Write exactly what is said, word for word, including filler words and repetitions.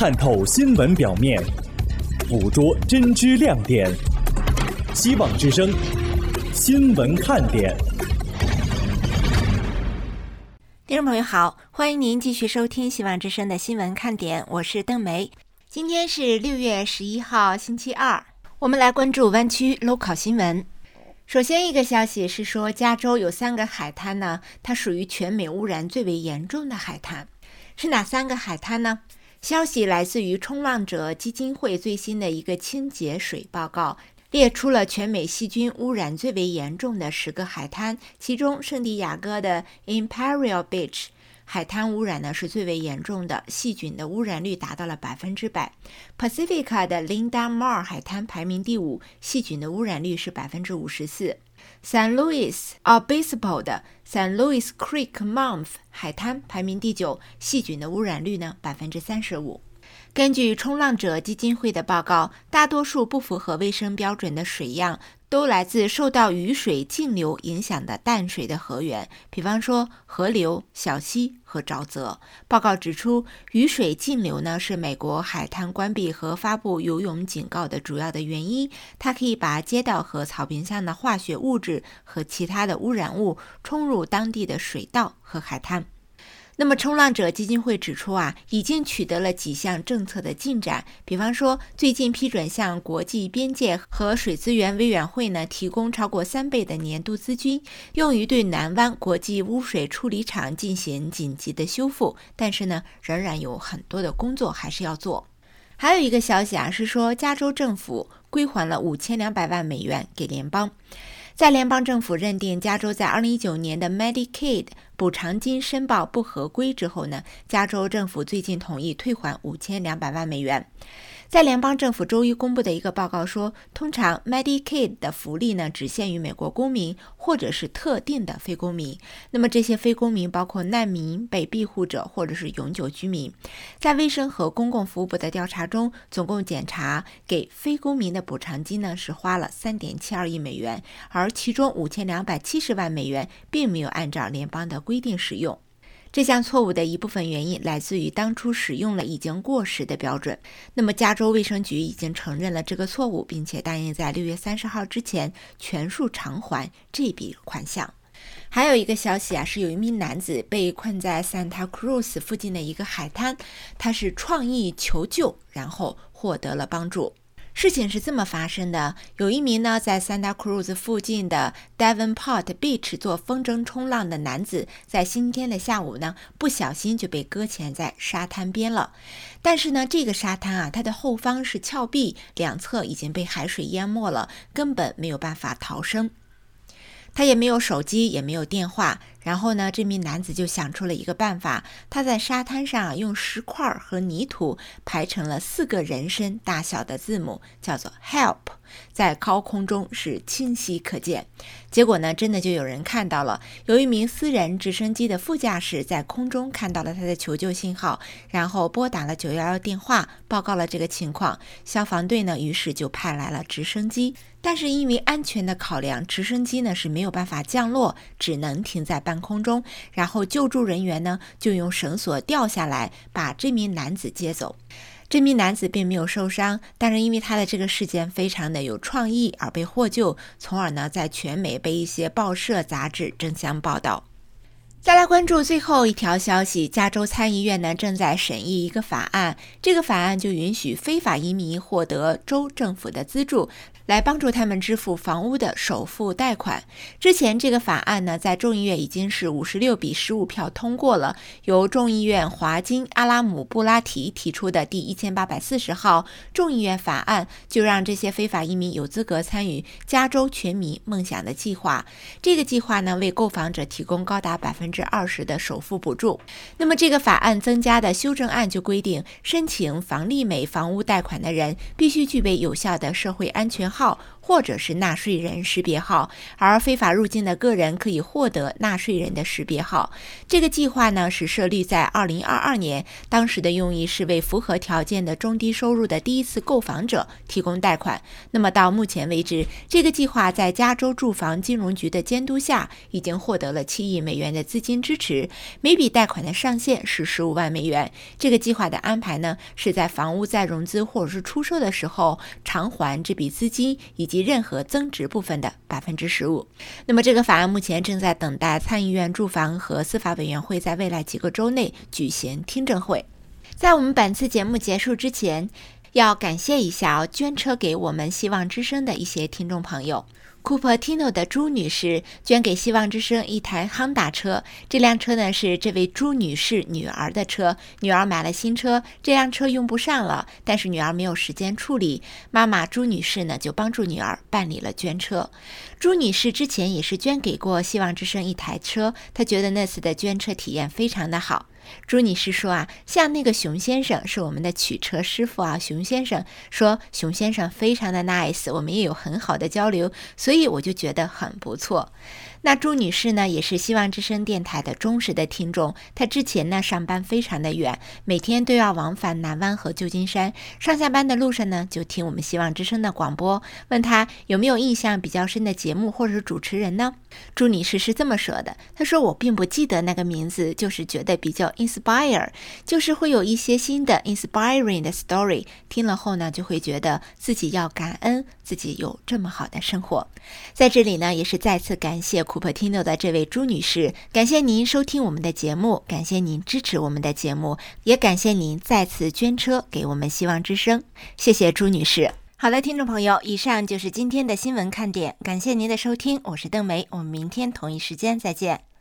探透新闻表面，捕捉真知亮点。希望之声，新闻看点。 听众朋友好，欢迎您继续收听希望之声的新闻看点，我是邓梅。今天是六月十一号，星期二，我们来关注湾区 local 新闻。首先一个消息是说，加州有三个海滩呢，它属于全美污染最为严重的海滩。是哪三个海滩呢？消息来自于冲浪者基金会最新的一个清洁水报告，列出了全美细菌污染最为严重的十个海滩，其中圣地亚哥的 Imperial Beach 海滩污染呢是最为严重的，细菌的污染率达到了百分之百。Pacifica 的 Linda Mar 海滩排名第五，细菌的污染率是百分之五十四。San Luis Obispo 的 San Luis Creek Mouth 海滩排名第九，细菌的污染率呢百分之三十五。根据冲浪者基金会的报告，大多数不符合卫生标准的水样都来自受到雨水径流影响的淡水的河源，比方说河流、小溪和沼泽。报告指出，雨水径流呢是美国海滩关闭和发布游泳警告的主要的原因，它可以把街道和草坪上的化学物质和其他的污染物冲入当地的水道和海滩。那么冲浪者基金会指出啊，已经取得了几项政策的进展，比方说最近批准向国际边界和水资源委员会呢提供超过三倍的年度资金，用于对南湾国际污水处理厂进行紧急的修复，但是呢仍然有很多的工作还是要做。还有一个消息啊，是说加州政府归还了五千两百万美元给联邦。在联邦政府认定加州在二零一九年的 Medicaid 补偿金申报不合规之后呢，加州政府最近同意退还五千两百万美元。在联邦政府周一公布的一个报告说，通常 Medicaid 的福利呢只限于美国公民或者是特定的非公民。那么这些非公民包括难民、被庇护者或者是永久居民。在卫生和公共服务部的调查中，总共检查给非公民的补偿金呢是花了 三点七二亿美元，而其中五千两百七十万美元并没有按照联邦的规定使用。这项错误的一部分原因来自于当初使用了已经过时的标准。那么加州卫生局已经承认了这个错误，并且答应在六月三十号之前全数偿还这笔款项。还有一个消息啊，是有一名男子被困在 Santa Cruz 附近的一个海滩，他是创意求救，然后获得了帮助。事情是这么发生的，有一名呢在 Santa Cruz 附近的 Davenport Beach 做风筝冲浪的男子，在星期天的下午呢不小心就被搁浅在沙滩边了。但是呢这个沙滩啊，它的后方是峭壁，两侧已经被海水淹没了，根本没有办法逃生。他也没有手机，也没有电话。然后呢，这名男子就想出了一个办法，他在沙滩上用石块和泥土排成了四个人参大小的字母，叫做 help， 在高空中是清晰可见。结果呢，真的就有人看到了，有一名私人直升机的副驾驶在空中看到了他的求救信号，然后拨打了九一一电话，报告了这个情况。消防队呢，于是就派来了直升机，但是因为安全的考量，直升机呢是没有办法降落，只能停在半空中，然后救助人员呢就用绳索吊下来，把这名男子接走。这名男子并没有受伤，但是因为他的这个事件非常的有创意而被获救，从而呢在全美被一些报社杂志争相报道。再来关注最后一条消息，加州参议院呢正在审议一个法案，这个法案就允许非法移民获得州政府的资助，来帮助他们支付房屋的首付贷款。之前这个法案呢，在众议院已经是五十六比十五票通过了，由众议院华金阿拉姆布拉提提出的第一千八百四十号众议院法案，就让这些非法移民有资格参与加州全民梦想的计划。这个计划呢，为购房者提供高达百分之二十的首付补助。那么这个法案增加的修正案就规定，申请房利美房屋贷款的人必须具备有效的社会安全号或者是纳税人识别号，而非法入境的个人可以获得纳税人的识别号。这个计划呢是设立在二零二二年，当时的用意是为符合条件的中低收入的第一次购房者提供贷款。那么到目前为止，这个计划在加州住房金融局的监督下，已经获得了七亿美元的资金支持，每笔贷款的上限是十五万美元。这个计划的安排呢，是在房屋再融资或者是出售的时候偿还这笔资金以及任何增值部分的百分之十五。那么这个法案目前正在等待参议院住房和司法委员会在未来几个周内举行听证会。在我们本次节目结束之前，要感谢一下、哦、捐车给我们希望之声的一些听众朋友。Cupertino 的朱女士捐给希望之声一台 Honda 车，这辆车呢是这位朱女士女儿的车，女儿买了新车，这辆车用不上了，但是女儿没有时间处理，妈妈朱女士呢就帮助女儿办理了捐车。朱女士之前也是捐给过希望之声一台车，她觉得那次的捐车体验非常的好。朱女士说啊，像那个熊先生是我们的取车师傅啊，熊先生说熊先生非常的 nice， 我们也有很好的交流，所以我就觉得很不错。那朱女士呢也是希望之声电台的忠实的听众，她之前呢上班非常的远，每天都要往返南湾和旧金山，上下班的路上呢就听我们希望之声的广播，问她有没有印象比较深的节目或者是主持人呢？朱女士是这么说的，她说我并不记得那个名字，就是觉得比较 inspire， 就是会有一些新的 inspiring 的 story， 听了后呢就会觉得自己要感恩自己有这么好的生活。在这里呢也是再次感谢Cupertino 的这位朱女士，感谢您收听我们的节目，感谢您支持我们的节目，也感谢您再次捐车给我们希望之声，谢谢朱女士。好了，听众朋友，以上就是今天的新闻看点，感谢您的收听，我是邓梅，我们明天同一时间再见。